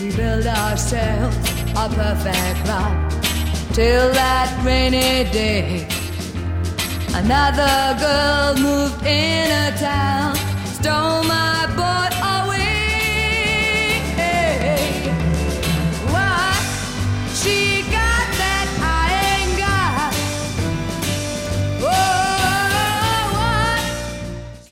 build ourselves a perfect life till that rainy day. Another girl moved in a